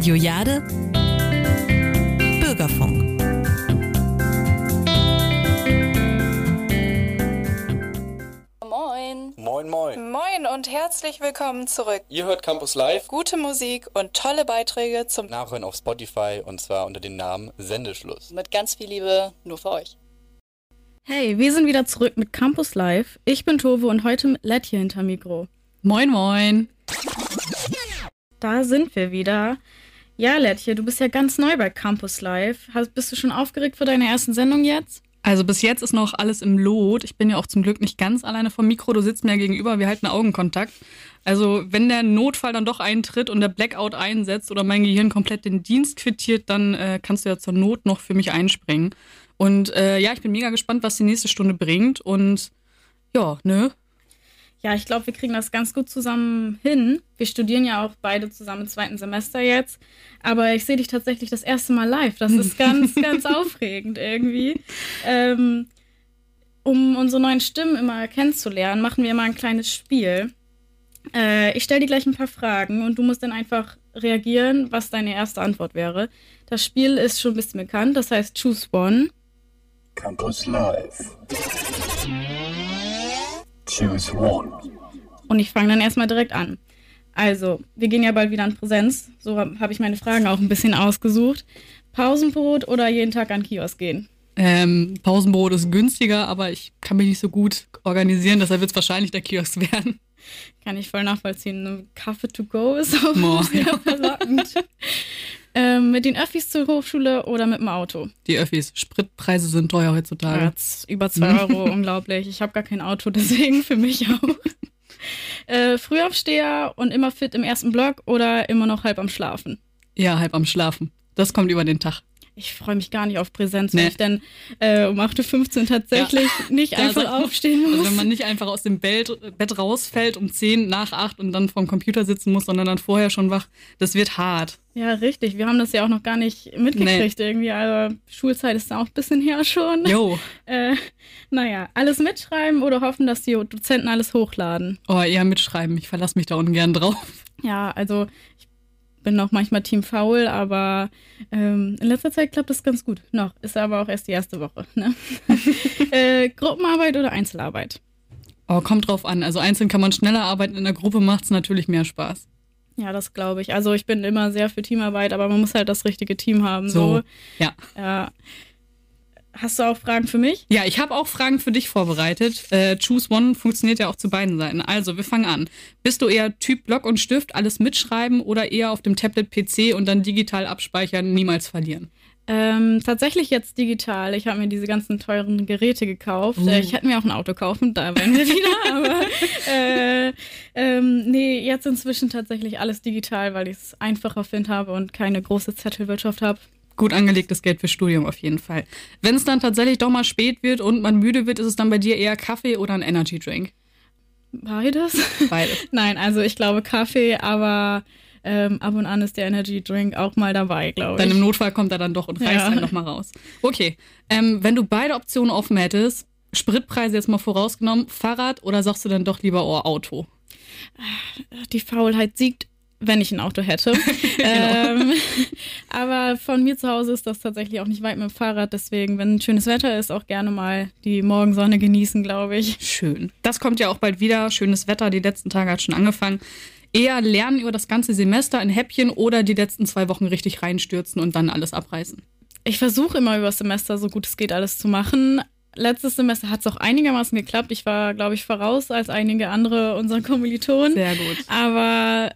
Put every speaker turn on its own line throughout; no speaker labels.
Radio Jade Bürgerfunk.
Moin.
Moin, moin.
Moin und herzlich willkommen zurück.
Ihr hört Campus Live.
Gute Musik und tolle Beiträge zum
Nachhören auf Spotify und zwar unter dem Namen Sendeschluss.
mit ganz viel Liebe nur für euch.
Hey, wir sind wieder zurück mit Campus Live. Ich bin Tove und heute mit Letje hinter Mikro.
Moin, moin.
Da sind wir wieder. Ja, Letje, du bist ja ganz neu bei Campus Live. Bist du schon aufgeregt für deine ersten Sendung jetzt?
Also bis jetzt ist noch alles im Lot. Ich bin ja auch zum Glück nicht ganz alleine vom Mikro. Du sitzt mir gegenüber, wir halten Augenkontakt. Also wenn der Notfall dann doch eintritt und der Blackout einsetzt oder mein Gehirn komplett den Dienst quittiert, dann kannst du ja zur Not noch für mich einspringen. Und ja, ich bin mega gespannt, was die nächste Stunde bringt. Und ja, ne?
Ja, ich glaube, wir kriegen das ganz gut zusammen hin. Wir studieren ja auch beide zusammen im 2. Semester jetzt. Aber ich sehe dich tatsächlich das erste Mal live. Das ist ganz, ganz aufregend irgendwie. Um unsere neuen Stimmen immer kennenzulernen, machen wir immer ein kleines Spiel. Ich stelle dir gleich ein paar Fragen und du musst dann einfach reagieren, was deine erste Antwort wäre. Das Spiel ist schon ein bisschen bekannt, das heißt Choose One.
Campus Live. Choose one.
Und ich fange dann erstmal direkt an. Also, wir gehen ja bald wieder in Präsenz. So habe ich meine Fragen auch ein bisschen ausgesucht. Pausenbrot oder jeden Tag an den Kiosk gehen?
Pausenbrot ist günstiger, aber ich kann mich nicht so gut organisieren, deshalb wird es wahrscheinlich der Kiosk werden.
Kann ich voll nachvollziehen. Ein Kaffee to go ist auch sehr verlockend. Mit den Öffis zur Hochschule oder mit dem Auto?
Die Öffis. Spritpreise sind teuer heutzutage.
Ja, über 2 Euro, unglaublich. Ich habe gar kein Auto, deswegen für mich auch. Frühaufsteher und immer fit im ersten Block oder immer noch halb am Schlafen?
Ja, halb am Schlafen. Das kommt über den Tag.
Ich freue mich gar nicht auf Präsenz, wenn ich dann um 8.15 Uhr tatsächlich nicht einfach aufstehen muss.
Also wenn man nicht einfach aus dem Bett rausfällt um 10 nach 8 und dann vorm Computer sitzen muss, sondern dann vorher schon wach, das wird hart.
Ja, richtig. Wir haben das ja auch noch gar nicht mitgekriegt irgendwie. Also Schulzeit ist da auch ein bisschen her schon.
Jo.
Naja, alles mitschreiben oder hoffen, dass die Dozenten alles hochladen?
Oh, eher mitschreiben. Ich verlasse mich da ungern drauf. Ja,
also ich bin noch manchmal Team faul, aber in letzter Zeit klappt das ganz gut. Noch, ist aber auch erst die erste Woche. Ne? Gruppenarbeit oder Einzelarbeit?
Oh, kommt drauf an. Also einzeln kann man schneller arbeiten, in der Gruppe macht es natürlich mehr Spaß.
Ja, das glaube ich. Also ich bin immer sehr für Teamarbeit, aber man muss halt das richtige Team haben.
So.
Ja. Hast du auch Fragen für mich?
Ja, ich habe auch Fragen für dich vorbereitet. Choose One funktioniert ja auch zu beiden Seiten. Also, wir fangen an. Bist du eher Typ Block und Stift, alles mitschreiben oder eher auf dem Tablet-PC und dann digital abspeichern, niemals verlieren?
Tatsächlich jetzt digital. Ich habe mir diese ganzen teuren Geräte gekauft. Ich hätte mir auch ein Auto kaufen, da wären wir wieder. Aber nee, jetzt inzwischen tatsächlich alles digital, weil ich es einfacher finde und keine große Zettelwirtschaft habe.
Gut angelegtes Geld für Studium auf jeden Fall. Wenn es dann tatsächlich doch mal spät wird und man müde wird, ist es dann bei dir eher Kaffee oder ein Energy Drink?
Beides?
Beides.
Nein, also ich glaube Kaffee, aber ab und an ist der Energy Drink auch mal dabei, glaube ich.
Dann im Notfall kommt er dann doch und reißt einen noch mal raus. Okay, wenn du beide Optionen offen hättest, Spritpreise jetzt mal vorausgenommen, Fahrrad oder sagst du dann doch lieber Auto?
Die Faulheit siegt, wenn ich ein Auto hätte.
Genau.
Aber von mir zu Hause ist das tatsächlich auch nicht weit mit dem Fahrrad. Deswegen, wenn schönes Wetter ist, auch gerne mal die Morgensonne genießen, glaube ich.
Schön. Das kommt ja auch bald wieder. Schönes Wetter. Die letzten Tage hat schon angefangen. Eher lernen über das ganze Semester in Häppchen oder die letzten 2 Wochen richtig reinstürzen und dann alles abreißen?
Ich versuche immer über das Semester, so gut es geht, alles zu machen. Letztes Semester hat es auch einigermaßen geklappt. Ich war, glaube ich, voraus als einige andere unserer Kommilitonen.
Sehr gut.
Aber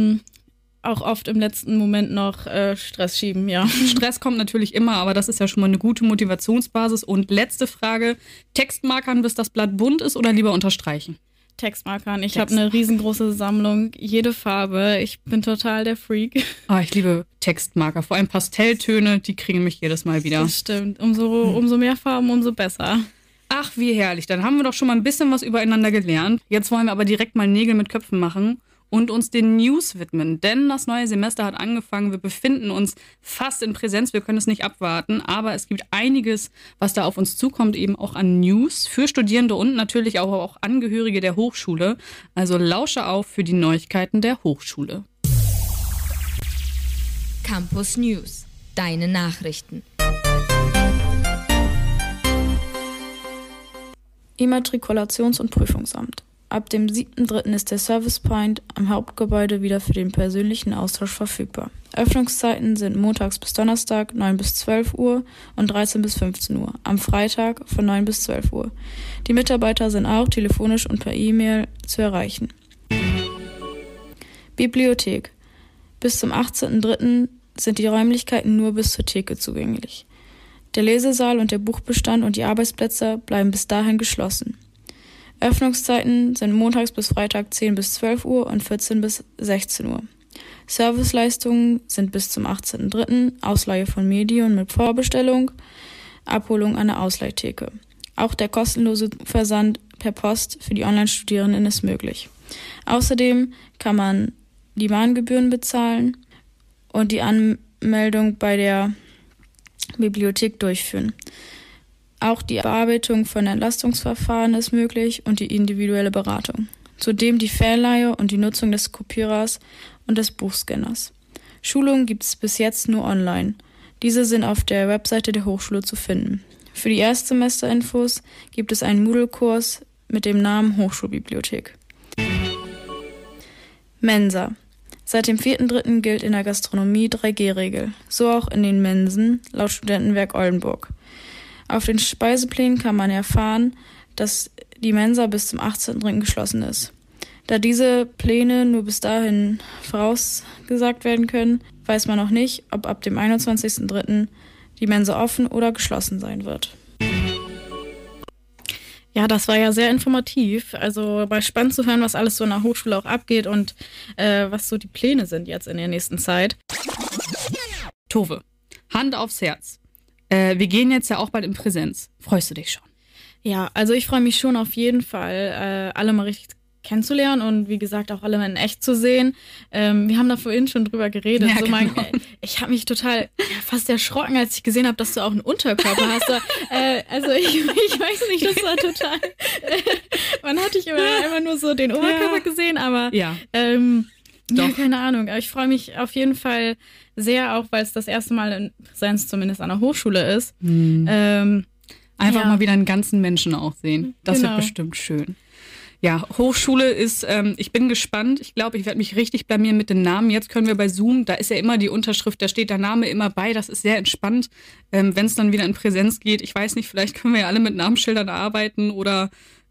auch oft im letzten Moment noch Stress schieben, ja.
Stress kommt natürlich immer, aber das ist ja schon mal eine gute Motivationsbasis. Und letzte Frage, Textmarkern, bis das Blatt bunt ist oder lieber unterstreichen?
Textmarkern. Ich habe eine riesengroße Sammlung, jede Farbe. Ich bin total der Freak.
Oh, ich liebe Textmarker, vor allem Pastelltöne, die kriegen mich jedes Mal wieder.
Das stimmt. Umso mehr Farben, umso besser.
Ach, wie herrlich. Dann haben wir doch schon mal ein bisschen was übereinander gelernt. Jetzt wollen wir aber direkt mal Nägel mit Köpfen machen und uns den News widmen. Denn das neue Semester hat angefangen. Wir befinden uns fast in Präsenz. Wir können es nicht abwarten. Aber es gibt einiges, was da auf uns zukommt, eben auch an News für Studierende und natürlich auch Angehörige der Hochschule. Also lausche auf für die Neuigkeiten der Hochschule.
Campus News, deine Nachrichten.
Immatrikulations- und Prüfungsamt. Ab dem 7.3. ist der Service Point am Hauptgebäude wieder für den persönlichen Austausch verfügbar. Öffnungszeiten sind montags bis Donnerstag 9 bis 12 Uhr und 13 bis 15 Uhr, am Freitag von 9 bis 12 Uhr. Die Mitarbeiter sind auch telefonisch und per E-Mail zu erreichen. Bibliothek. Bis zum 18.3. sind die Räumlichkeiten nur bis zur Theke zugänglich. Der Lesesaal und der Buchbestand und die Arbeitsplätze bleiben bis dahin geschlossen. Öffnungszeiten sind montags bis Freitag 10 bis 12 Uhr und 14 bis 16 Uhr. Serviceleistungen sind bis zum 18.3. Ausleihe von Medien mit Vorbestellung, Abholung an der Ausleihtheke. Auch der kostenlose Versand per Post für die Online-Studierenden ist möglich. Außerdem kann man die Mahngebühren bezahlen und die Anmeldung bei der Bibliothek durchführen. Auch die Bearbeitung von Entlastungsverfahren ist möglich und die individuelle Beratung. Zudem die Fernleihe und die Nutzung des Kopierers und des Buchscanners. Schulungen gibt es bis jetzt nur online. Diese sind auf der Webseite der Hochschule zu finden. Für die Erstsemesterinfos gibt es einen Moodle-Kurs mit dem Namen Hochschulbibliothek. Mensa. Seit dem 4.3. gilt in der Gastronomie 3G-Regel, so auch in den Mensen, laut Studentenwerk Oldenburg. Auf den Speiseplänen kann man erfahren, dass die Mensa bis zum 18.3. geschlossen ist. Da diese Pläne nur bis dahin vorausgesagt werden können, weiß man noch nicht, ob ab dem 21.3. die Mensa offen oder geschlossen sein wird.
Ja, das war ja sehr informativ. Also war spannend zu hören, was alles so in der Hochschule auch abgeht und was so die Pläne sind jetzt in der nächsten Zeit.
Tove, Hand aufs Herz. Wir gehen jetzt ja auch bald in Präsenz. Freust du dich schon?
Ja, also ich freue mich schon auf jeden Fall, alle mal richtig kennenzulernen und wie gesagt auch alle in echt zu sehen. Wir haben da vorhin schon drüber geredet.
Ja,
so
genau.
Ich habe mich total fast erschrocken, als ich gesehen habe, dass du auch einen Unterkörper hast. Also ich weiß nicht, das war total... man hat dich immer nur so den Oberkörper gesehen, aber
Ja.
ja, keine Ahnung. Aber ich freue mich auf jeden Fall sehr, auch weil es das erste Mal in Präsenz zumindest an der Hochschule ist.
Einfach
Ja.
mal wieder einen ganzen Menschen auch sehen. Das
Genau.
wird bestimmt schön. Ja, Hochschule ist, ich bin gespannt. Ich glaube, ich werde mich richtig blamieren mit den Namen. Jetzt können wir bei Zoom, da ist ja immer die Unterschrift, da steht der Name immer bei. Das ist sehr entspannt, wenn es dann wieder in Präsenz geht. Ich weiß nicht, vielleicht können wir ja alle mit Namensschildern arbeiten oder,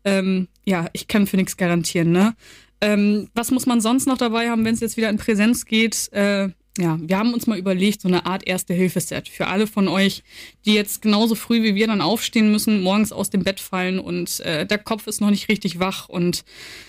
ja, ich kann für nichts garantieren, ne? Was muss man sonst noch dabei haben, wenn es jetzt wieder in Präsenz geht? Ja, wir haben uns mal überlegt, so eine Art Erste-Hilfe-Set für alle von euch, die jetzt genauso früh wie wir dann aufstehen müssen, morgens aus dem Bett fallen und der Kopf ist noch nicht richtig wach und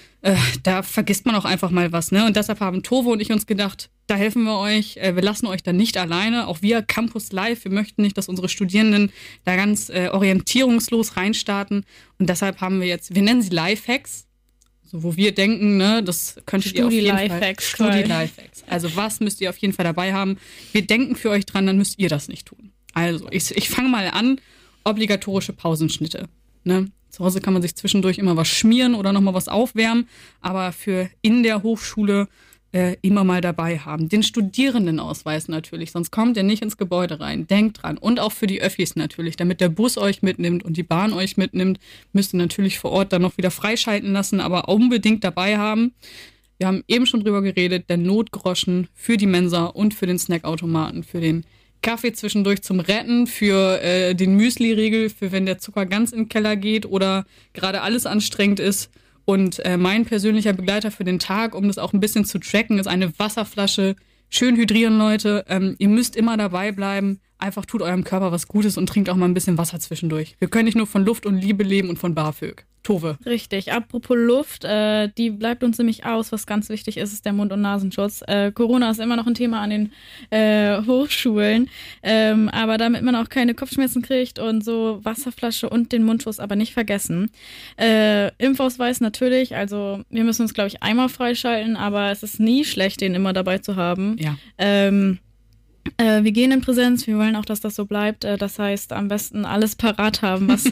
da vergisst man auch einfach mal was, ne? Und deshalb haben Tove und ich uns gedacht, da helfen wir euch, wir lassen euch da nicht alleine, auch wir Campus Live, wir möchten nicht, dass unsere Studierenden da ganz orientierungslos reinstarten und deshalb haben wir jetzt, wir nennen sie Lifehacks, so, wo wir denken, ne, das könntet ihr auf jeden Fall. Studi-Lifehacks. Also was müsst ihr auf jeden Fall dabei haben? Wir denken für euch dran, dann müsst ihr das nicht tun. Also ich fange mal an, obligatorische Pausenschnitte. Ne? Zu Hause kann man sich zwischendurch immer was schmieren oder nochmal was aufwärmen, aber für in der Hochschule immer mal dabei haben. Den Studierendenausweis natürlich, sonst kommt ihr nicht ins Gebäude rein. Denkt dran. Und auch für die Öffis natürlich, damit der Bus euch mitnimmt und die Bahn euch mitnimmt, müsst ihr natürlich vor Ort dann noch wieder freischalten lassen, aber unbedingt dabei haben. Wir haben eben schon drüber geredet, der Notgroschen für die Mensa und für den Snackautomaten, für den Kaffee zwischendurch zum Retten, für den Müsli-Riegel, für wenn der Zucker ganz in den Keller geht oder gerade alles anstrengend ist. Und mein persönlicher Begleiter für den Tag, um das auch ein bisschen zu tracken, ist eine Wasserflasche. Schön hydrieren, Leute. Ihr müsst immer dabei bleiben. Einfach tut eurem Körper was Gutes und trinkt auch mal ein bisschen Wasser zwischendurch. Wir können nicht nur von Luft und Liebe leben und von BAföG. Tove.
Richtig. Apropos Luft, die bleibt uns nämlich aus. Was ganz wichtig ist, ist der Mund- und Nasenschutz. Corona ist immer noch ein Thema an den Hochschulen. Aber damit man auch keine Kopfschmerzen kriegt und so, Wasserflasche und den Mundschutz aber nicht vergessen. Impfausweis natürlich. Also wir müssen uns, glaube ich, einmal freischalten, aber es ist nie schlecht, den immer dabei zu haben.
Ja.
Wir gehen in Präsenz, wir wollen auch, dass das so bleibt. Das heißt, am besten alles parat haben, was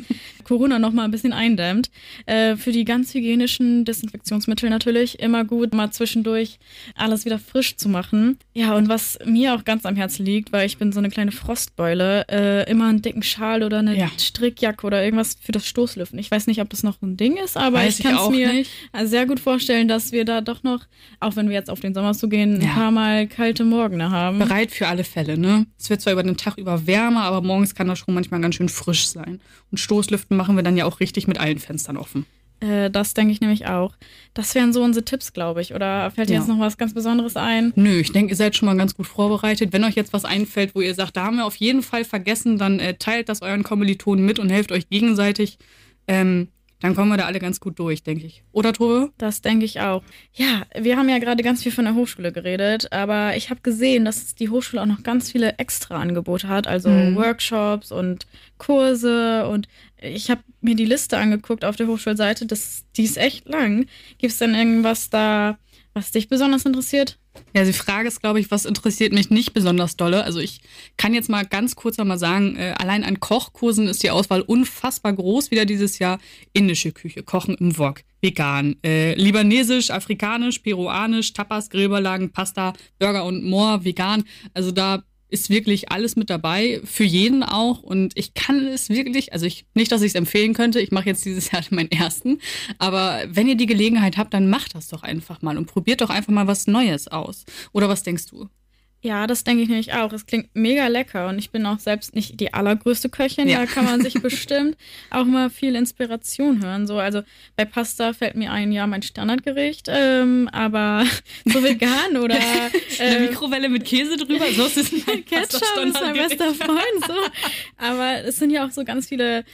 Corona nochmal ein bisschen eindämmt. Für die ganz hygienischen Desinfektionsmittel natürlich immer gut, mal zwischendurch alles wieder frisch zu machen. Ja, und was mir auch ganz am Herzen liegt, weil ich bin so eine kleine Frostbeule, immer einen dicken Schal oder eine Strickjacke oder irgendwas für das Stoßlüften. Ich weiß nicht, ob das noch ein Ding ist, aber ich kann es mir sehr gut vorstellen, dass wir da doch noch, auch wenn wir jetzt auf den Sommer zugehen, ein paar Mal kalte Morgen haben.
Bereit für alle Fälle, ne? Es wird zwar über den Tag über wärmer, aber morgens kann das schon manchmal ganz schön frisch sein. Und Stoßlüften machen wir dann ja auch richtig mit allen Fenstern offen.
Das denke ich nämlich auch. Das wären so unsere Tipps, glaube ich. Oder fällt dir jetzt noch was ganz Besonderes ein?
Nö, ich denke, ihr seid schon mal ganz gut vorbereitet. Wenn euch jetzt was einfällt, wo ihr sagt, da haben wir auf jeden Fall vergessen, dann teilt das euren Kommilitonen mit und helft euch gegenseitig. Dann kommen wir da alle ganz gut durch, denke ich. Oder, Tove?
Das denke ich auch. Ja, wir haben ja gerade ganz viel von der Hochschule geredet, aber ich habe gesehen, dass die Hochschule auch noch ganz viele Extra-Angebote hat, also Workshops und Kurse, und ich habe mir die Liste angeguckt auf der Hochschulseite, die ist echt lang. Gibt es denn irgendwas da, was dich besonders interessiert?
Ja, die Frage ist, glaube ich, was interessiert mich nicht besonders dolle? Also ich kann jetzt mal ganz kurz noch mal sagen, allein an Kochkursen ist die Auswahl unfassbar groß. Wieder dieses Jahr indische Küche, Kochen im Wok, vegan, libanesisch, afrikanisch, peruanisch, Tapas, Grillbelagen, Pasta, Burger und more, vegan. Also da ist wirklich alles mit dabei, für jeden auch. Und ich kann es wirklich, nicht, dass ich es empfehlen könnte, ich mache jetzt dieses Jahr meinen ersten, aber wenn ihr die Gelegenheit habt, dann macht das doch einfach mal und probiert doch einfach mal was Neues aus. Oder was denkst du?
Ja, das denke ich nämlich auch. Es klingt mega lecker und ich bin auch selbst nicht die allergrößte Köchin. Ja. Da kann man sich bestimmt auch mal viel Inspiration hören. So, also bei Pasta fällt mir ein, ja, mein Standardgericht, aber so vegan oder
eine Mikrowelle mit Käse drüber, so ist es mein
Ketchup ist mein bester Freund. So. Aber es sind ja auch so ganz viele,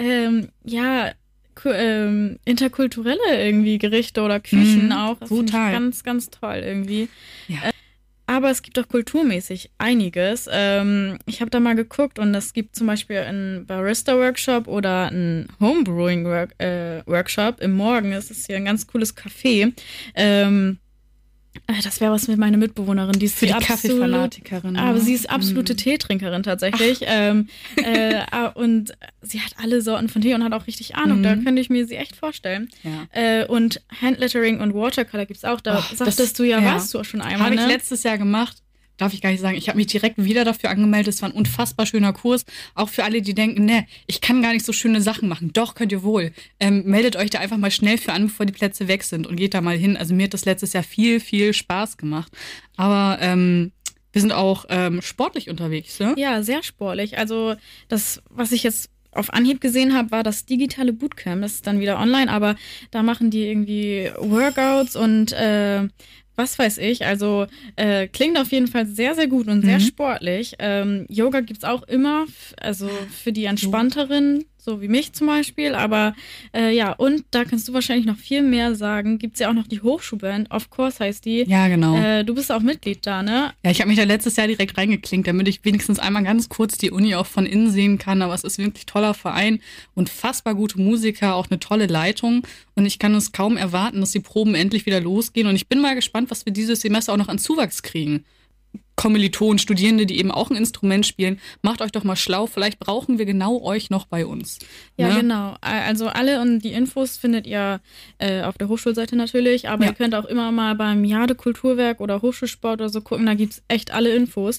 interkulturelle irgendwie Gerichte oder Küchen auch. Das finde ich ganz, ganz toll irgendwie. Ja. Aber es gibt auch kulturmäßig einiges. Ich habe da mal geguckt und es gibt zum Beispiel einen Barista-Workshop oder einen Homebrewing-Workshop. Im Morgen ist es hier ein ganz cooles Café. Das wäre was mit meiner Mitbewohnerin. Die ist
für die Kaffeefanatikerin.
Aber sie ist absolute Teetrinkerin tatsächlich. Und sie hat alle Sorten von Tee und hat auch richtig Ahnung. Da könnte ich mir sie echt vorstellen. Ja. Und Handlettering und Watercolor gibt es auch. Da sagtest du warst du auch schon einmal.
Habe ich letztes Jahr gemacht. Darf ich gar nicht sagen. Ich habe mich direkt wieder dafür angemeldet. Es war ein unfassbar schöner Kurs. Auch für alle, die denken, ich kann gar nicht so schöne Sachen machen. Doch, könnt ihr wohl. Meldet euch da einfach mal schnell für an, bevor die Plätze weg sind und geht da mal hin. Also mir hat das letztes Jahr viel, viel Spaß gemacht. Aber wir sind auch sportlich unterwegs, ne?
Ja, sehr sportlich. Also das, was ich jetzt auf Anhieb gesehen habe, war das digitale Bootcamp. Das ist dann wieder online, aber da machen die irgendwie Workouts und was weiß ich, also klingt auf jeden Fall sehr, sehr gut und sehr sportlich. Yoga gibt's auch immer, also für die Entspannteren, so wie mich zum Beispiel. Aber und da kannst du wahrscheinlich noch viel mehr sagen. Gibt's ja auch noch die Hochschulband, Of Course heißt die.
Ja, genau.
Du bist auch Mitglied da, ne?
Ja, ich habe mich da letztes Jahr direkt reingeklinkt, damit ich wenigstens einmal ganz kurz die Uni auch von innen sehen kann. Aber es ist wirklich ein toller Verein, unfassbar gute Musiker, auch eine tolle Leitung. Und ich kann es kaum erwarten, dass die Proben endlich wieder losgehen. Und ich bin mal gespannt, was wir dieses Semester auch noch an Zuwachs kriegen. Kommilitonen, Studierende, die eben auch ein Instrument spielen, macht euch doch mal schlau. Vielleicht brauchen wir genau euch noch bei uns.
Ja, ne? Genau. Also alle und die Infos findet ihr auf der Hochschulseite natürlich, aber ihr könnt auch immer mal beim Jade Kulturwerk oder Hochschulsport oder so gucken, da gibt's echt alle Infos.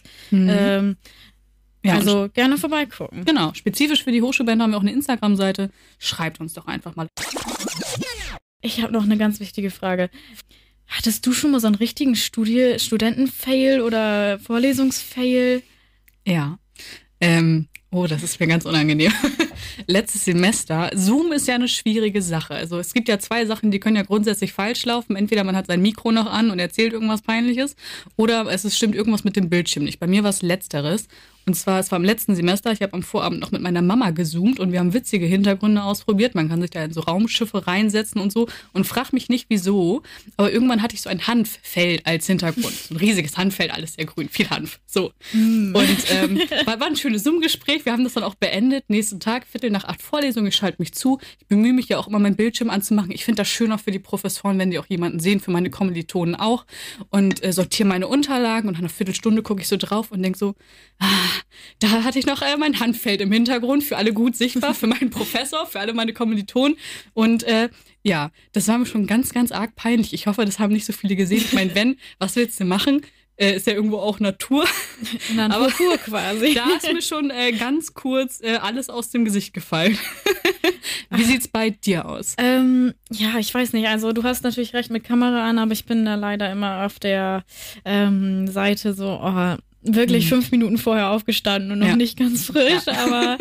Also gerne vorbeigucken.
Genau, spezifisch für die Hochschulband haben wir auch eine Instagram-Seite. Schreibt uns doch einfach mal.
Ich habe noch eine ganz wichtige Frage. Hattest du schon mal so einen richtigen Studenten-Fail oder Vorlesungsfail?
Ja. Das ist mir ganz unangenehm. Letztes Semester. Zoom ist ja eine schwierige Sache. Also es gibt ja zwei Sachen, die können ja grundsätzlich falsch laufen. Entweder man hat sein Mikro noch an und erzählt irgendwas Peinliches oder stimmt irgendwas mit dem Bildschirm nicht. Bei mir war es Letzteres. Und zwar, es war im letzten Semester, ich habe am Vorabend noch mit meiner Mama gezoomt und wir haben witzige Hintergründe ausprobiert. Man kann sich da in so Raumschiffe reinsetzen und so und frag mich nicht, wieso. Aber irgendwann hatte ich so ein Hanffeld als Hintergrund. So ein riesiges Hanffeld, alles sehr grün, viel Hanf. So. Und war ein schönes Zoom-Gespräch. Wir haben das dann auch beendet. Nächsten Tag 7:15 Vorlesung, ich schalte mich zu. Ich bemühe mich ja auch immer, meinen Bildschirm anzumachen. Ich finde das schöner für die Professoren, wenn die auch jemanden sehen, für meine Kommilitonen auch. Und sortiere meine Unterlagen und nach einer Viertelstunde gucke ich so drauf und denke so, da hatte ich noch mein Handfeld im Hintergrund, für alle gut sichtbar, für meinen Professor, für alle meine Kommilitonen. Und ja, das war mir schon ganz, ganz arg peinlich. Ich hoffe, das haben nicht so viele gesehen. Ich meine, was willst du machen? Ist ja irgendwo auch Natur.
Aber pur quasi.
Da ist mir schon ganz kurz alles aus dem Gesicht gefallen. Wie sieht's bei dir aus?
Ja, ich weiß nicht. Also du hast natürlich recht mit Kamera an, aber ich bin da leider immer auf der Seite so, wirklich 5 Minuten vorher aufgestanden und noch nicht ganz frisch, aber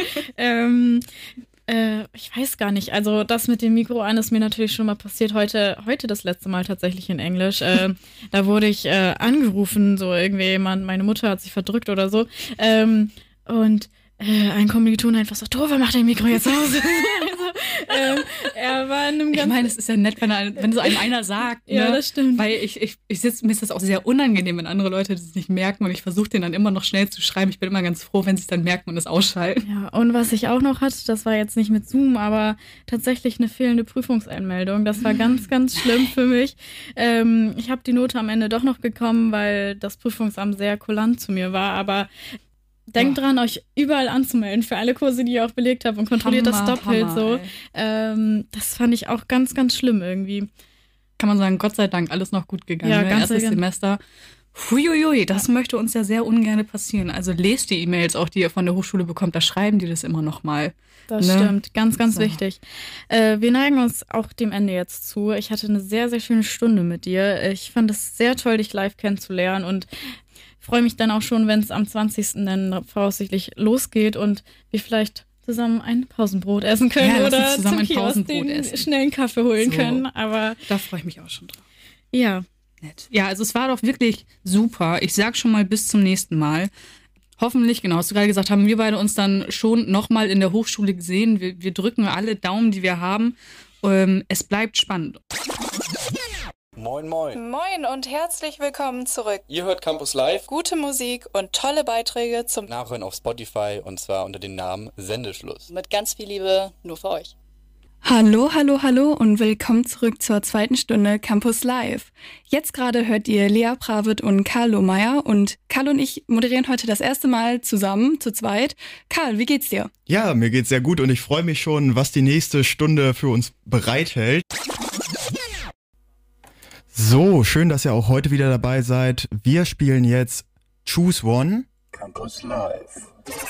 ich weiß gar nicht. Also das mit dem Mikro an ist mir natürlich schon mal passiert. Heute das letzte Mal tatsächlich in Englisch. Da wurde ich angerufen, so irgendwie meine Mutter hat sich verdrückt oder so. Und ein Kommiliton einfach so, Tove, mach dein Mikro jetzt aus. Er war in einem
Ich meine, es ist ja nett, wenn so einem einer sagt.
Ja,
ne?
das stimmt.
Weil mir ist das auch sehr unangenehm, wenn andere Leute das nicht merken und ich versuche den dann immer noch schnell zu schreiben. Ich bin immer ganz froh, wenn sie es dann merken und es ausschalten.
Ja, und was ich auch noch hatte, das war jetzt nicht mit Zoom, aber tatsächlich eine fehlende Prüfungseinmeldung. Das war ganz, ganz schlimm für mich. Ich habe die Note am Ende doch noch bekommen, weil das Prüfungsamt sehr kulant zu mir war, aber denkt dran, euch überall anzumelden für alle Kurse, die ihr auch belegt habt und kontrolliert das doppelt so. Das fand ich auch ganz, ganz schlimm irgendwie.
Kann man sagen, Gott sei Dank, alles noch gut gegangen.
Ja,
ne?
ganz
Erstes Semester. Huiuiui, das möchte uns ja sehr ungern passieren. Also lest die E-Mails auch, die ihr von der Hochschule bekommt, da schreiben die das immer noch mal.
Das stimmt, ganz, ganz wichtig. Wir neigen uns auch dem Ende jetzt zu. Ich hatte eine sehr, sehr schöne Stunde mit dir. Ich fand es sehr toll, dich live kennenzulernen und freue mich dann auch schon, wenn es am 20. dann voraussichtlich losgeht und wir vielleicht zusammen ein Pausenbrot essen können oder
zusammen ein
zum Kiosk
Pausenbrot
den
essen.
schnellen Kaffee holen können. Aber
da freue ich mich auch schon drauf.
Ja.
Nett. Ja, also es war doch wirklich super. Ich sag schon mal bis zum nächsten Mal. Hoffentlich, genau, hast du gerade gesagt, haben wir beide uns dann schon nochmal in der Hochschule gesehen. Wir drücken alle Daumen, die wir haben. Es bleibt spannend.
Moin, moin.
Moin und herzlich willkommen zurück.
Ihr hört Campus Live.
Gute Musik und tolle Beiträge zum
Nachhören auf Spotify und zwar unter dem Namen Sendeschluss.
mit ganz viel Liebe nur für euch.
Hallo, hallo, hallo und willkommen zurück zur 2. Stunde Campus Live. Jetzt gerade hört ihr Lea Pravit und Karl Lohmeier und Karl und ich moderieren heute das erste Mal zusammen, zu zweit. Karl, wie geht's dir?
Ja, mir geht's sehr gut und ich freue mich schon, was die nächste Stunde für uns bereithält. So, schön, dass ihr auch heute wieder dabei seid. Wir spielen jetzt Choose One.
Campus Live.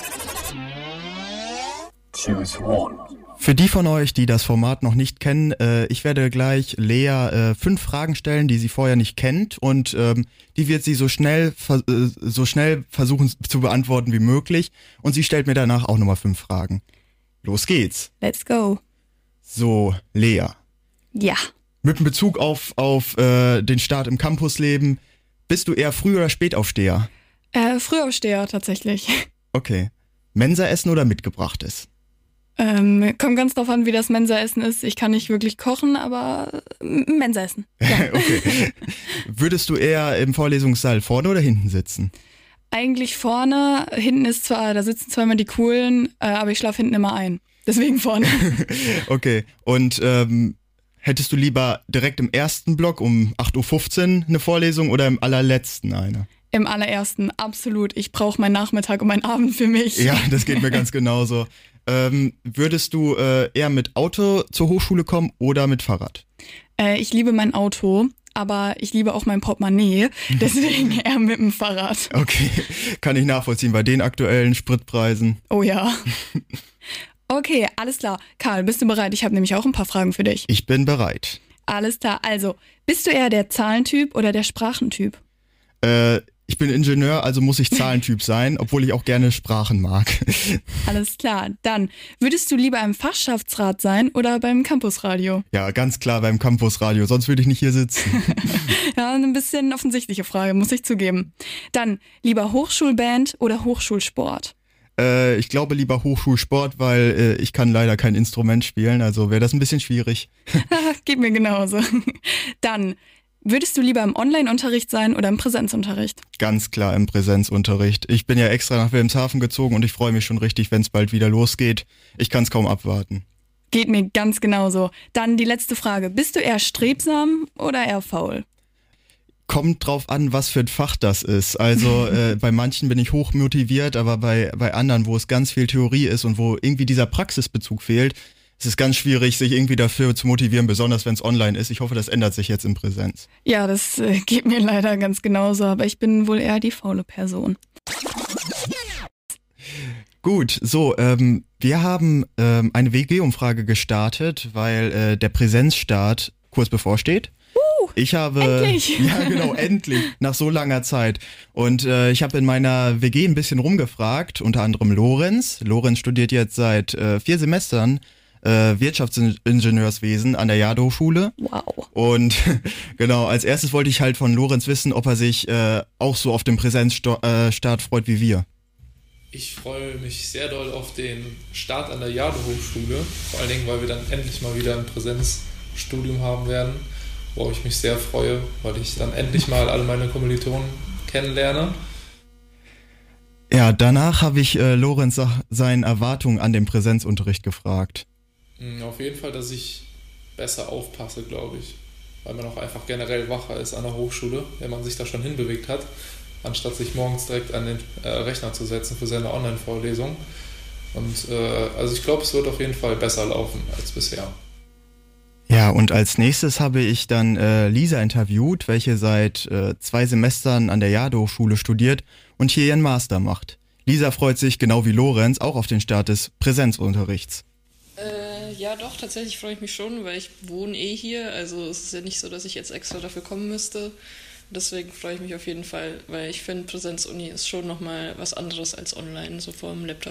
Choose One.
Für die von euch, die das Format noch nicht kennen, ich werde gleich Lea 5 Fragen stellen, die sie vorher nicht kennt und die wird sie so schnell versuchen zu beantworten wie möglich und sie stellt mir danach auch nochmal 5 Fragen. Los geht's.
Let's go.
So, Lea.
Ja.
Mit einem Bezug auf den Start im Campusleben, bist du eher Früh- oder Spätaufsteher?
Frühaufsteher tatsächlich.
Okay. Mensaessen oder mitgebrachtes?
Kommt ganz drauf an, wie das Mensaessen ist. Ich kann nicht wirklich kochen, aber Mensaessen. Ja.
Okay. Würdest du eher im Vorlesungssaal vorne oder hinten sitzen?
Eigentlich vorne. Hinten ist da sitzen zwar immer die Coolen, aber ich schlafe hinten immer ein. Deswegen vorne.
Okay. Und hättest du lieber direkt im ersten Block um 8:15 Uhr eine Vorlesung oder im allerletzten eine?
Im allerersten, absolut. Ich brauche meinen Nachmittag und meinen Abend für mich.
Ja, das geht mir ganz genauso. Würdest du eher mit Auto zur Hochschule kommen oder mit Fahrrad?
Ich liebe mein Auto, aber ich liebe auch mein Portemonnaie. Deswegen eher mit dem Fahrrad.
Okay, kann ich nachvollziehen bei den aktuellen Spritpreisen.
Oh ja. Okay, alles klar. Karl, bist du bereit? Ich habe nämlich auch ein paar Fragen für dich.
Ich bin bereit.
Alles klar. Also, bist du eher der Zahlentyp oder der Sprachentyp?
Ich bin Ingenieur, also muss ich Zahlentyp sein, obwohl ich auch gerne Sprachen mag.
Alles klar. Dann, würdest du lieber im Fachschaftsrat sein oder beim Campusradio?
Ja, ganz klar beim Campusradio, sonst würde ich nicht hier sitzen.
Ja, ein bisschen offensichtliche Frage, muss ich zugeben. Dann, lieber Hochschulband oder Hochschulsport?
Ich glaube lieber Hochschulsport, weil ich kann leider kein Instrument spielen, also wäre das ein bisschen schwierig.
Geht mir genauso. Dann, Würdest du lieber im Online-Unterricht sein oder im Präsenzunterricht?
Ganz klar im Präsenzunterricht. Ich bin ja extra nach Wilhelmshaven gezogen und ich freue mich schon richtig, wenn es bald wieder losgeht. Ich kann es kaum abwarten.
Geht mir ganz genauso. Dann die letzte Frage. Bist du eher strebsam oder eher faul?
Kommt drauf an, was für ein Fach das ist. Also bei manchen bin ich hochmotiviert, aber bei anderen, wo es ganz viel Theorie ist und wo irgendwie dieser Praxisbezug fehlt, es ist ganz schwierig, sich irgendwie dafür zu motivieren, besonders wenn es online ist. Ich hoffe, das ändert sich jetzt in Präsenz.
Ja, das geht mir leider ganz genauso, aber ich bin wohl eher die faule Person.
Gut, so, wir haben eine WG-Umfrage gestartet, weil der Präsenzstart kurz bevorsteht. Ich habe,
endlich!
Ja genau, endlich, nach so langer Zeit. Und ich habe in meiner WG ein bisschen rumgefragt, unter anderem Lorenz. Lorenz studiert jetzt seit 4 Semestern Wirtschaftsingenieurswesen an der Jade-Hochschule.
Wow.
Und genau, als erstes wollte ich halt von Lorenz wissen, ob er sich auch so auf den Präsenzstart freut wie wir.
Ich freue mich sehr doll auf den Start an der Jade-Hochschule, vor allen Dingen, weil wir dann endlich mal wieder ein Präsenzstudium haben werden, worauf ich mich sehr freue, weil ich dann endlich mal alle meine Kommilitonen kennenlerne.
Ja, danach habe ich Lorenz nach seinen Erwartungen an den Präsenzunterricht gefragt.
Auf jeden Fall, dass ich besser aufpasse, glaube ich, weil man auch einfach generell wacher ist an der Hochschule, wenn man sich da schon hinbewegt hat, anstatt sich morgens direkt an den Rechner zu setzen für seine Online-Vorlesung. Und also ich glaube, es wird auf jeden Fall besser laufen als bisher.
Ja, und als nächstes habe ich dann Lisa interviewt, welche seit 2 Semestern an der Jade-Hochschule studiert und hier ihren Master macht. Lisa freut sich, genau wie Lorenz, auch auf den Start des Präsenzunterrichts.
Ja, doch, tatsächlich freue ich mich schon, weil ich wohne hier. Also es ist ja nicht so, dass ich jetzt extra dafür kommen müsste. Deswegen freue ich mich auf jeden Fall, weil ich finde, Präsenzuni ist schon nochmal was anderes als online, so vor dem Laptop.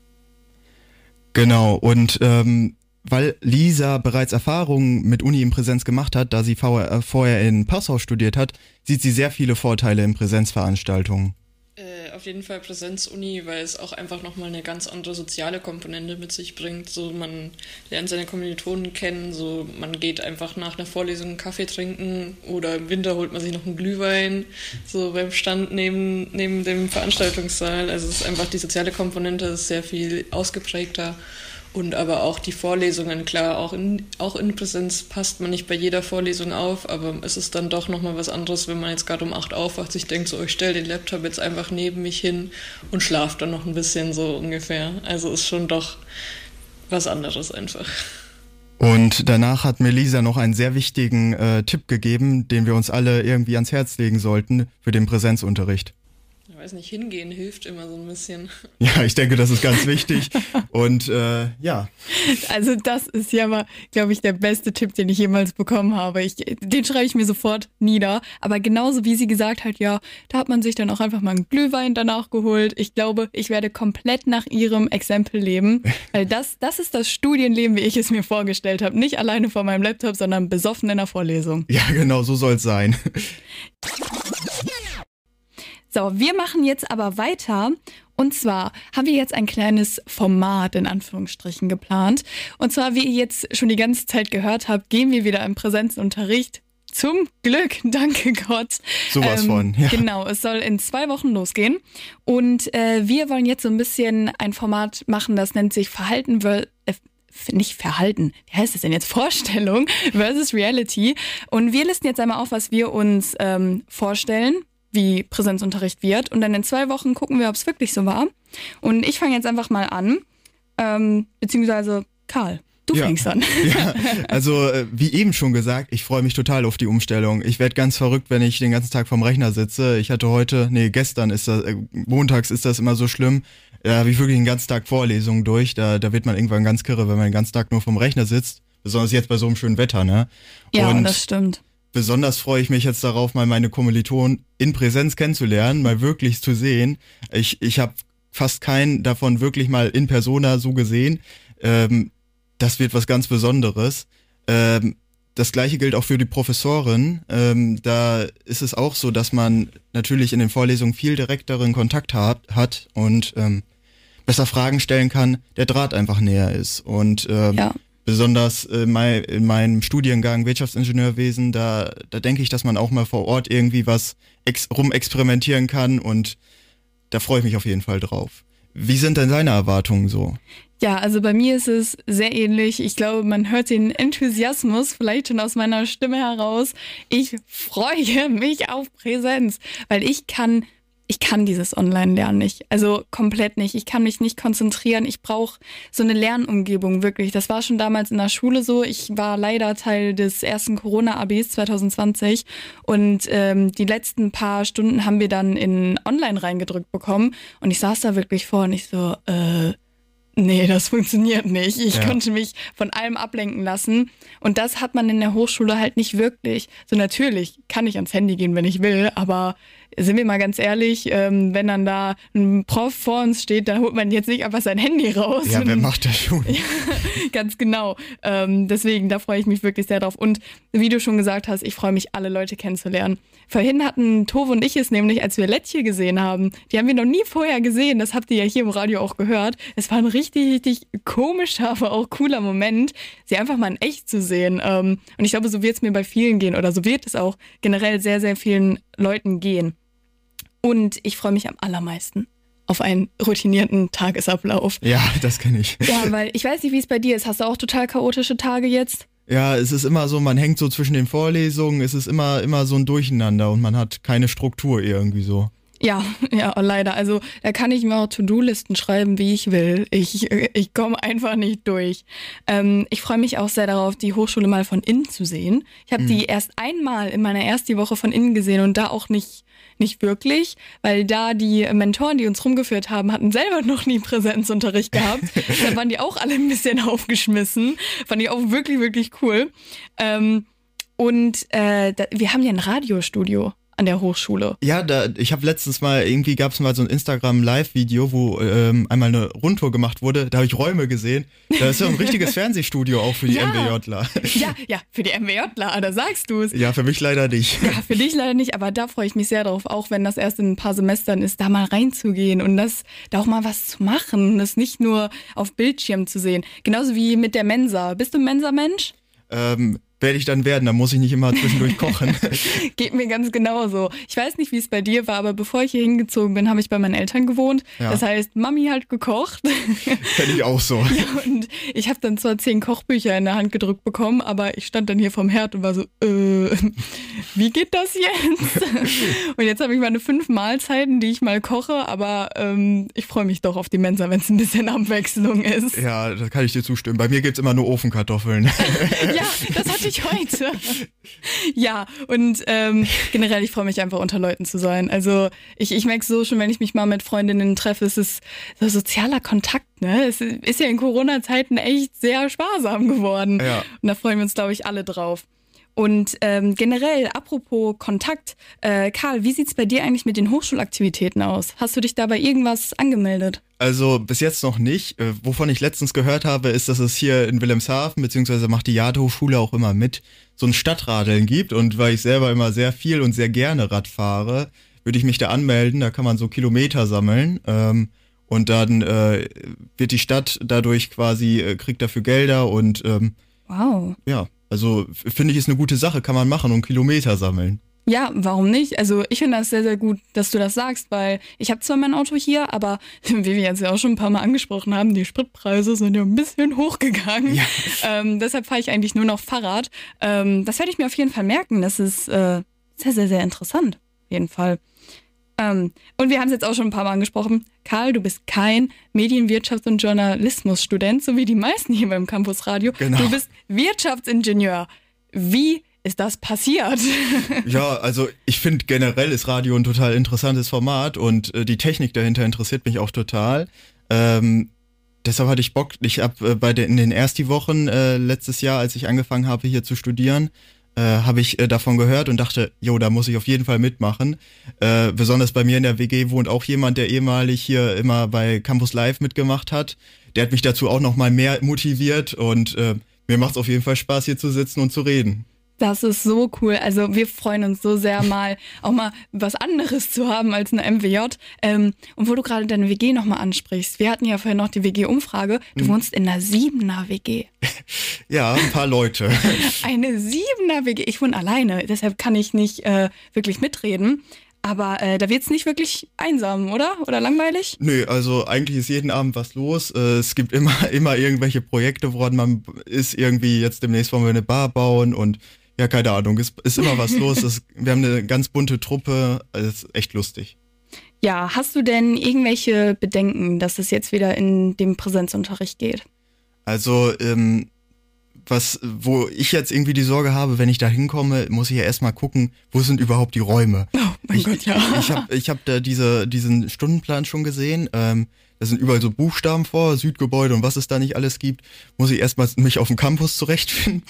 Genau, und weil Lisa bereits Erfahrungen mit Uni in Präsenz gemacht hat, da sie vorher in Passau studiert hat, sieht sie sehr viele Vorteile in Präsenzveranstaltungen.
Auf jeden Fall Präsenzuni, weil es auch einfach nochmal eine ganz andere soziale Komponente mit sich bringt. So, man lernt seine Kommilitonen kennen, so man geht einfach nach einer Vorlesung einen Kaffee trinken oder im Winter holt man sich noch einen Glühwein, so beim Stand neben dem Veranstaltungssaal. Also es ist einfach, die soziale Komponente ist sehr viel ausgeprägter. Und aber auch die Vorlesungen, klar, auch in Präsenz passt man nicht bei jeder Vorlesung auf, aber es ist dann doch nochmal was anderes, wenn man jetzt gerade um 8 aufwacht, sich denkt so, ich stelle den Laptop jetzt einfach neben mich hin und schlafe dann noch ein bisschen so ungefähr. Also ist schon doch was anderes einfach.
Und danach hat mir Lisa noch einen sehr wichtigen Tipp gegeben, den wir uns alle irgendwie ans Herz legen sollten für den Präsenzunterricht.
Ich weiß nicht, hingehen hilft immer so ein bisschen.
Ja, ich denke, das ist ganz wichtig. Und ja.
Also das ist ja mal, glaube ich, der beste Tipp, den ich jemals bekommen habe. Den schreibe ich mir sofort nieder. Aber genauso wie sie gesagt hat, ja, da hat man sich dann auch einfach mal einen Glühwein danach geholt. Ich glaube, ich werde komplett nach ihrem Exempel leben. Weil das ist das Studienleben, wie ich es mir vorgestellt habe. Nicht alleine vor meinem Laptop, sondern besoffen in der Vorlesung.
Ja, genau, so soll es sein.
So, wir machen jetzt aber weiter. Und zwar haben wir jetzt ein kleines Format in Anführungsstrichen geplant. Und zwar, wie ihr jetzt schon die ganze Zeit gehört habt, gehen wir wieder im Präsenzunterricht. Zum Glück, danke Gott.
Sowas von, ja.
Genau, es soll in 2 Wochen losgehen. Und wir wollen jetzt so ein bisschen ein Format machen, das nennt sich nicht Verhalten, wie heißt es denn jetzt? Vorstellung versus Reality. Und wir listen jetzt einmal auf, was wir uns vorstellen, wie Präsenzunterricht wird. Und dann in 2 Wochen gucken wir, ob es wirklich so war. Und ich fange jetzt einfach mal an. Beziehungsweise Karl, du fängst an.
Ja, also wie eben schon gesagt, ich freue mich total auf die Umstellung. Ich werde ganz verrückt, wenn ich den ganzen Tag vorm Rechner sitze. Ich hatte gestern montags ist das immer so schlimm. Da habe ich wirklich den ganzen Tag Vorlesungen durch. Da wird man irgendwann ganz kirre, wenn man den ganzen Tag nur vorm Rechner sitzt. Besonders jetzt bei so einem schönen Wetter, ne?
Ja,
und
das stimmt.
Besonders freue ich mich jetzt darauf, mal meine Kommilitonen in Präsenz kennenzulernen, mal wirklich zu sehen. Ich habe fast keinen davon wirklich mal in Persona so gesehen. Das wird was ganz Besonderes. Das Gleiche gilt auch für die Professorin. Da ist es auch so, dass man natürlich in den Vorlesungen viel direkteren Kontakt hat und besser Fragen stellen kann, der Draht einfach näher ist. Und besonders in meinem Studiengang Wirtschaftsingenieurwesen, da denke ich, dass man auch mal vor Ort irgendwie was rumexperimentieren kann und da freue ich mich auf jeden Fall drauf. Wie sind denn deine Erwartungen so?
Ja, also bei mir ist es sehr ähnlich. Ich glaube, man hört den Enthusiasmus vielleicht schon aus meiner Stimme heraus. Ich freue mich auf Präsenz, weil ich kann dieses Online-Lernen nicht. Also komplett nicht. Ich kann mich nicht konzentrieren. Ich brauche so eine Lernumgebung, wirklich. Das war schon damals in der Schule so. Ich war leider Teil des ersten Corona-Abis 2020 und die letzten paar Stunden haben wir dann in Online reingedrückt bekommen und ich saß da wirklich vor und ich so, nee, das funktioniert nicht. Ich konnte mich von allem ablenken lassen. Und das hat man in der Hochschule halt nicht wirklich. So natürlich kann ich ans Handy gehen, wenn ich will, aber sind wir mal ganz ehrlich, wenn dann da ein Prof vor uns steht, dann holt man jetzt nicht einfach sein Handy raus.
Ja, wer macht das schon?
Ja, ganz genau. Deswegen, da freue ich mich wirklich sehr drauf. Und wie du schon gesagt hast, ich freue mich, alle Leute kennenzulernen. Vorhin hatten Tove und ich es nämlich, als wir Letje gesehen haben. Die haben wir noch nie vorher gesehen. Das habt ihr ja hier im Radio auch gehört. Es war ein richtig komischer, aber auch cooler Moment, sie einfach mal in echt zu sehen. Und ich glaube, so wird es mir bei vielen gehen oder so wird es auch generell sehr, sehr vielen Leuten gehen. Und ich freue mich am allermeisten auf einen routinierten Tagesablauf.
Ja, das kenne ich.
Ja, weil ich weiß nicht, wie es bei dir ist. Hast du auch total chaotische Tage jetzt?
Ja, es ist immer so, man hängt so zwischen den Vorlesungen, es ist immer so ein Durcheinander und man hat keine Struktur irgendwie so.
Ja, leider. Also da kann ich mir auch To-Do-Listen schreiben, wie ich will. Ich komme einfach nicht durch. Ich freue mich auch sehr darauf, die Hochschule mal von innen zu sehen. Ich habe die erst einmal in meiner ersten Woche von innen gesehen und da auch nicht wirklich, weil da die Mentoren, die uns rumgeführt haben, hatten selber noch nie Präsenzunterricht gehabt. Da waren die auch alle ein bisschen aufgeschmissen. Fand ich auch wirklich cool. Wir haben ja ein Radiostudio an der Hochschule.
Ja, ich habe letztens mal, irgendwie gab es mal so ein Instagram-Live-Video, wo einmal eine Rundtour gemacht wurde, da habe ich Räume gesehen. Da ist ja ein richtiges Fernsehstudio auch für die MWJler.
Ja, für die MWJler, da sagst du es.
Ja, für mich leider nicht.
Ja, für dich leider nicht, aber da freue ich mich sehr drauf, auch wenn das erst in ein paar Semestern ist, da mal reinzugehen und da auch mal was zu machen, das nicht nur auf Bildschirm zu sehen. Genauso wie mit der Mensa. Bist du ein Mensa-Mensch?
Werde ich dann werden, da muss ich nicht immer zwischendurch kochen.
Geht mir ganz genauso. Ich weiß nicht, wie es bei dir war, aber bevor ich hier hingezogen bin, habe ich bei meinen Eltern gewohnt. Ja. Das heißt, Mami hat gekocht.
Kenn ich auch so.
Ja, und ich habe dann zwar 10 Kochbücher in der Hand gedrückt bekommen, aber ich stand dann hier vorm Herd und war so, wie geht das jetzt? Und jetzt habe ich meine 5 Mahlzeiten, die ich mal koche, aber ich freue mich doch auf die Mensa, wenn es ein bisschen Abwechslung ist.
Ja, da kann ich dir zustimmen. Bei mir gibt's immer nur Ofenkartoffeln.
Ja, das hatte ich heute. Ja, und generell, ich freue mich einfach, unter Leuten zu sein. Also ich merke so schon, wenn ich mich mal mit Freundinnen treffe, es ist so sozialer Kontakt, ne? Es ist ja in Corona-Zeiten echt sehr sparsam geworden. Ja. Und da freuen wir uns, glaube ich, alle drauf. Und generell, apropos Kontakt, Karl, wie sieht's bei dir eigentlich mit den Hochschulaktivitäten aus? Hast du dich da bei irgendwas angemeldet?
Also bis jetzt noch nicht. Wovon ich letztens gehört habe, ist, dass es hier in Wilhelmshaven, beziehungsweise macht die Jade-Hochschule auch immer mit, so ein Stadtradeln gibt. Und weil ich selber immer sehr viel und sehr gerne Rad fahre, würde ich mich da anmelden. Da kann man so Kilometer sammeln. Und dann wird die Stadt dadurch quasi, kriegt dafür Gelder und
wow.
Ja. Also finde ich, ist eine gute Sache, kann man machen und Kilometer sammeln.
Ja, warum nicht? Also ich finde das sehr, sehr gut, dass du das sagst, weil ich habe zwar mein Auto hier, aber wie wir jetzt ja auch schon ein paar Mal angesprochen haben, die Spritpreise sind ja ein bisschen hochgegangen. Ja. Deshalb fahre ich eigentlich nur noch Fahrrad. Das werde ich mir auf jeden Fall merken. Das ist sehr, sehr, sehr interessant. Auf jeden Fall. Und wir haben es jetzt auch schon ein paar Mal angesprochen. Karl, du bist kein Medienwirtschafts- und Journalismusstudent, so wie die meisten hier beim Campus Radio.
Genau.
Du bist Wirtschaftsingenieur. Wie ist das passiert?
Ja, also ich finde generell ist Radio ein total interessantes Format und die Technik dahinter interessiert mich auch total. Deshalb hatte ich Bock, ich habe in den Ersti-Wochen letztes Jahr, als ich angefangen habe hier zu studieren, habe ich davon gehört und dachte, jo, da muss ich auf jeden Fall mitmachen. Besonders bei mir in der WG wohnt auch jemand, der ehemalig hier immer bei Campus Live mitgemacht hat. Der hat mich dazu auch noch mal mehr motiviert und mir macht es auf jeden Fall Spaß, hier zu sitzen und zu reden.
Das ist so cool. Also wir freuen uns so sehr, auch mal was anderes zu haben als eine MWJ. Und wo du gerade deine WG nochmal ansprichst, wir hatten ja vorhin noch die WG-Umfrage. Du wohnst in einer 7er-WG.
Ja, ein paar Leute.
Eine 7er-WG. Ich wohne alleine, deshalb kann ich nicht wirklich mitreden. Aber da wird's nicht wirklich einsam, oder? Oder langweilig?
Nö, also eigentlich ist jeden Abend was los. Es gibt immer irgendwelche Projekte, woran man ist. Irgendwie jetzt demnächst wollen wir eine Bar bauen und ja, keine Ahnung, es ist immer was los. Wir haben eine ganz bunte Truppe, es ist echt lustig.
Ja, hast du denn irgendwelche Bedenken, dass es jetzt wieder in den Präsenzunterricht geht?
Also, wo ich jetzt irgendwie die Sorge habe, wenn ich da hinkomme, muss ich ja erstmal gucken, wo sind überhaupt die Räume.
Oh mein Gott, ja.
Ich hab da diesen Stundenplan schon gesehen. Da sind überall so Buchstaben vor, Südgebäude und was es da nicht alles gibt. Muss ich erstmal mich auf dem Campus zurechtfinden.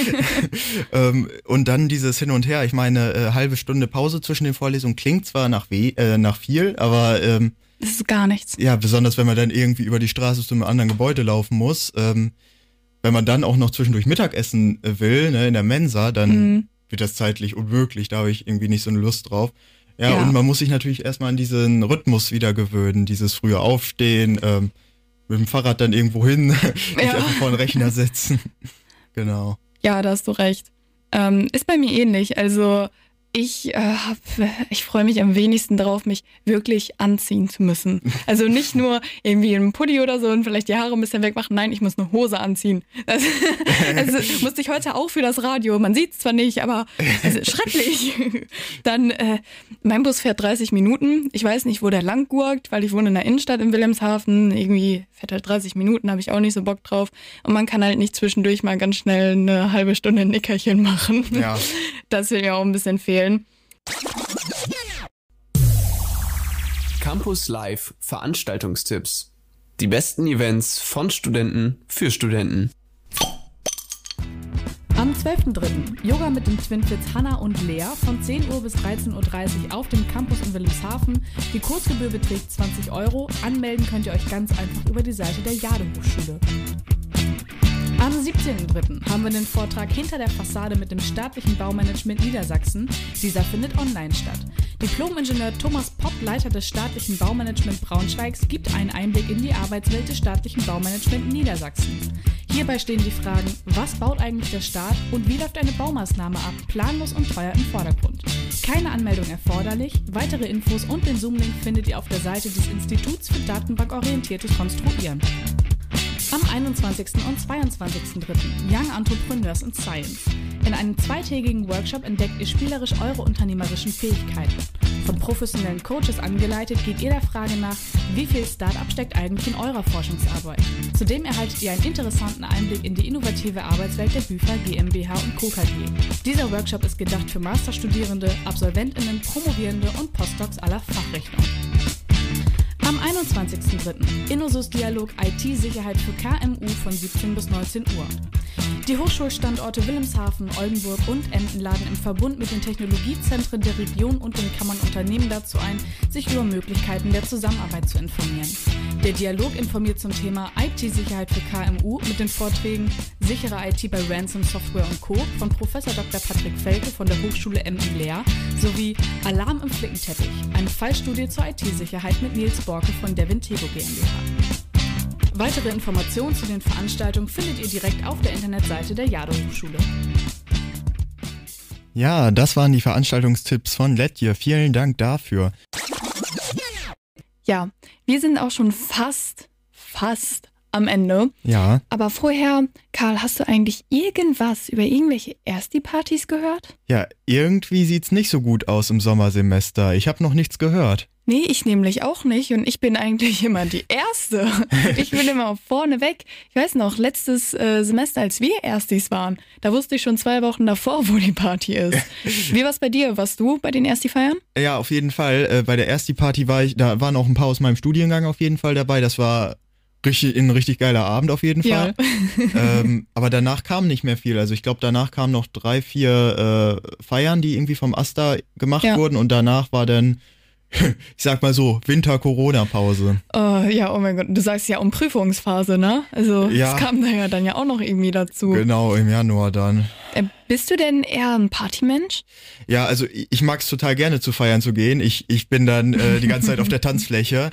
Und dann dieses Hin und Her. Ich meine, halbe Stunde Pause zwischen den Vorlesungen klingt zwar nach viel, aber
das ist gar nichts.
Ja, besonders wenn man dann irgendwie über die Straße zu einem anderen Gebäude laufen muss. Wenn man dann auch noch zwischendurch Mittagessen will, ne, in der Mensa, dann wird das zeitlich unmöglich. Da habe ich irgendwie nicht so eine Lust drauf. Ja, und man muss sich natürlich erstmal an diesen Rhythmus wieder gewöhnen, dieses frühe Aufstehen, mit dem Fahrrad dann irgendwo hin, nicht einfach vor den Rechner setzen. Genau.
Ja, da hast du recht. Ist bei mir ähnlich. Also ich freue mich am wenigsten darauf, mich wirklich anziehen zu müssen. Also nicht nur irgendwie einen Pulli oder so und vielleicht die Haare ein bisschen wegmachen. Nein, ich muss eine Hose anziehen. Also musste ich heute auch für das Radio. Man sieht es zwar nicht, aber schrecklich. Dann, mein Bus fährt 30 Minuten. Ich weiß nicht, wo der lang gurkt, weil ich wohne in der Innenstadt in Wilhelmshaven. Irgendwie fährt halt 30 Minuten, habe ich auch nicht so Bock drauf. Und man kann halt nicht zwischendurch mal ganz schnell eine halbe Stunde ein Nickerchen machen.
Ja.
Das will mir auch ein bisschen fehlen.
Campus Live Veranstaltungstipps. Die besten Events von Studenten für Studenten.
Am 12.03. Yoga mit den Twinfits Hanna und Lea von 10 Uhr bis 13.30 Uhr auf dem Campus in Wilhelmshaven. Die Kursgebühr beträgt 20 €. Anmelden könnt ihr euch ganz einfach über die Seite der Jade-Hochschule. Am 17.03. haben wir den Vortrag Hinter der Fassade mit dem staatlichen Baumanagement Niedersachsen. Dieser findet online statt. Diplom-Ingenieur Thomas Popp, Leiter des staatlichen Baumanagement Braunschweigs, gibt einen Einblick in die Arbeitswelt des staatlichen Baumanagement Niedersachsen. Hierbei stehen die Fragen, was baut eigentlich der Staat und wie läuft eine Baumaßnahme ab, planlos und teuer im Vordergrund. Keine Anmeldung erforderlich. Weitere Infos und den Zoom-Link findet ihr auf der Seite des Instituts für datenbankorientiertes Konstruieren. Am 21. und 22.03. Young Entrepreneurs in Science. In einem zweitägigen Workshop entdeckt ihr spielerisch eure unternehmerischen Fähigkeiten. Von professionellen Coaches angeleitet geht ihr der Frage nach, wie viel Start-up steckt eigentlich in eurer Forschungsarbeit. Zudem erhaltet ihr einen interessanten Einblick in die innovative Arbeitswelt der Büfer GmbH und Co. KG. Dieser Workshop ist gedacht für Masterstudierende, AbsolventInnen, Promovierende und Postdocs aller Fachrichtungen. Am 21.03. Innosus-Dialog IT-Sicherheit für KMU von 17 bis 19 Uhr. Die Hochschulstandorte Wilhelmshaven, Oldenburg und Emden laden im Verbund mit den Technologiezentren der Region und den Kammern Unternehmen dazu ein, sich über Möglichkeiten der Zusammenarbeit zu informieren. Der Dialog informiert zum Thema IT-Sicherheit für KMU mit den Vorträgen Sichere IT bei Ransom Software und Co. von Prof. Dr. Patrick Felke von der Hochschule Emden-Leer sowie Alarm im Flickenteppich, eine Fallstudie zur IT-Sicherheit mit Nils Borke von Devintego GmbH. Weitere Informationen zu den Veranstaltungen findet ihr direkt auf der Internetseite der Jade-Hochschule.
Ja, das waren die Veranstaltungstipps von Letje. Vielen Dank dafür.
Ja, wir sind auch schon fast am Ende.
Ja.
Aber vorher, Karl, hast du eigentlich irgendwas über irgendwelche Ersti-Partys gehört?
Ja, irgendwie sieht's nicht so gut aus im Sommersemester. Ich habe noch nichts gehört.
Nee, ich nämlich auch nicht und ich bin eigentlich immer die Erste. Ich bin immer vorne weg. Ich weiß noch, letztes Semester, als wir Erstis waren, da wusste ich schon 2 Wochen davor, wo die Party ist. Wie war's bei dir? Warst du bei den Ersti-Feiern?
Ja, auf jeden Fall. Bei der Ersti-Party da waren auch ein paar aus meinem Studiengang auf jeden Fall dabei. Das war ein richtig geiler Abend auf jeden Fall. Ja. Aber danach kam nicht mehr viel. Also ich glaube, danach kamen noch 3, 4 Feiern, die irgendwie vom AStA gemacht wurden und danach war dann, ich sag mal so, Winter-Corona-Pause.
Ja, oh mein Gott, du sagst ja Prüfungsphase, ne? Also das kam da ja dann ja auch noch irgendwie dazu.
Genau, im Januar dann.
Bist du denn eher ein Partymensch?
Ja, also ich mag es total gerne zu feiern zu gehen. Ich bin dann die ganze Zeit auf der Tanzfläche.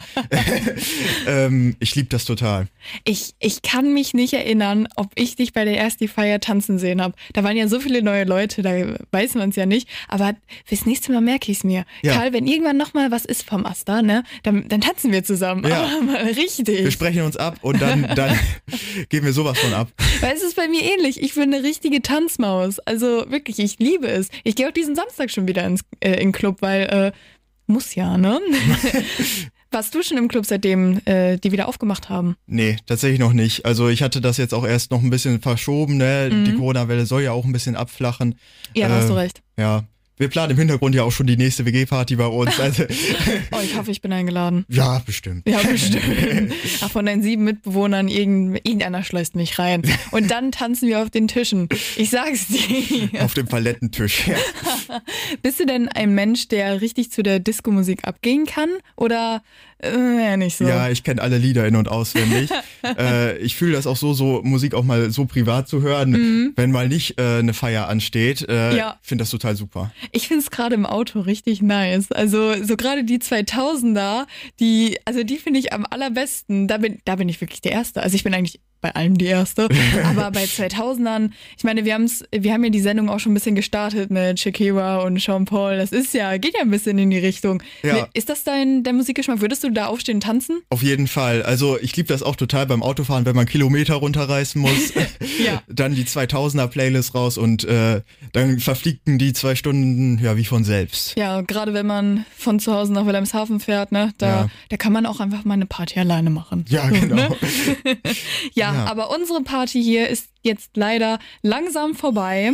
Ich liebe das total.
Ich kann mich nicht erinnern, ob ich dich bei der ersten Feier tanzen sehen habe. Da waren ja so viele neue Leute, da weiß man es ja nicht. Aber fürs nächste Mal merke ich es mir. Ja. Karl, wenn irgendwann nochmal was ist vom Asta, ne, dann tanzen wir zusammen. Ja. Aber mal richtig.
Wir sprechen uns ab und dann geben wir sowas von ab.
Weil es ist bei mir ähnlich. Ich bin eine richtige Tanzmaus. Also wirklich, ich liebe es. Ich gehe auch diesen Samstag schon wieder in den Club, weil muss ja, ne? Warst du schon im Club, seitdem die wieder aufgemacht haben?
Nee, tatsächlich noch nicht. Also ich hatte das jetzt auch erst noch ein bisschen verschoben, ne? Die Corona-Welle soll ja auch ein bisschen abflachen.
Ja, da hast du recht.
Ja. Wir planen im Hintergrund ja auch schon die nächste WG-Party bei uns. Also
oh, ich hoffe, ich bin eingeladen.
Ja, bestimmt.
Ja, bestimmt. Ach, von deinen 7 Mitbewohnern, irgendeiner schleust mich rein. Und dann tanzen wir auf den Tischen. Ich sag's dir.
Auf dem Palettentisch, ja.
Bist du denn ein Mensch, der richtig zu der Disco-Musik abgehen kann? Oder nicht so?
Ja, ich kenne alle Lieder in- und auswendig. Ich fühle das auch so Musik auch mal so privat zu hören, wenn mal nicht eine Feier ansteht. Finde das total super.
Ich finde es gerade im Auto richtig nice. Also so gerade die 2000er, die finde ich am allerbesten. Da bin ich wirklich der Erste. Also ich bin eigentlich bei allem die Erste. Aber bei 2000ern, ich meine, wir haben ja die Sendung auch schon ein bisschen gestartet mit Shakira und Sean Paul. Das geht ja ein bisschen in die Richtung. Ja. Ist das der Musikgeschmack? Würdest du da aufstehen und tanzen?
Auf jeden Fall. Also ich liebe das auch total beim Autofahren, wenn man Kilometer runterreißen muss. Ja. Dann die 2000er-Playlist raus und dann verfliegen die 2 Stunden ja wie von selbst.
Ja, gerade wenn man von zu Hause nach Wilhelmshaven fährt, ne, da kann man auch einfach mal eine Party alleine machen.
Ja, genau.
Ne? Ja, aber unsere Party hier ist jetzt leider langsam vorbei.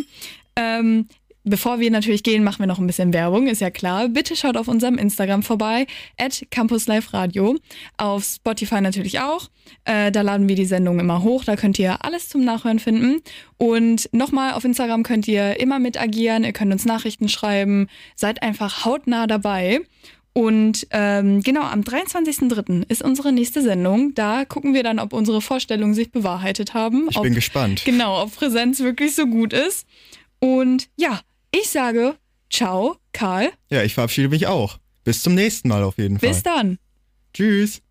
Bevor wir natürlich gehen, machen wir noch ein bisschen Werbung, ist ja klar. Bitte schaut auf unserem Instagram vorbei, @CampusLiveRadio. Auf Spotify natürlich auch. Da laden wir die Sendung immer hoch, da könnt ihr alles zum Nachhören finden. Und nochmal, auf Instagram könnt ihr immer mit agieren, ihr könnt uns Nachrichten schreiben, seid einfach hautnah dabei. Und genau, am 23.03. ist unsere nächste Sendung. Da gucken wir dann, ob unsere Vorstellungen sich bewahrheitet haben.
Ich bin gespannt.
Genau, ob Präsenz wirklich so gut ist. Und ja, ich sage ciao, Karl.
Ja, ich verabschiede mich auch. Bis zum nächsten Mal auf jeden Fall.
Bis dann.
Tschüss.